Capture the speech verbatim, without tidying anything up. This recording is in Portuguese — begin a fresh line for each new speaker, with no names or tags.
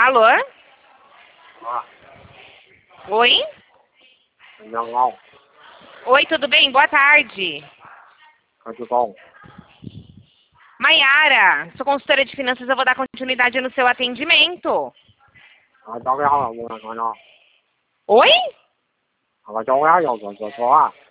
Alô?
Ah,
Oi?
não, não.
Oi, tudo bem? Boa tarde.
Tudo bom?
Maiara, sou consultora de finanças, eu vou dar continuidade no seu atendimento.
À,中央有冇人揾我？
Oi?
係咪中央有人做錯啊？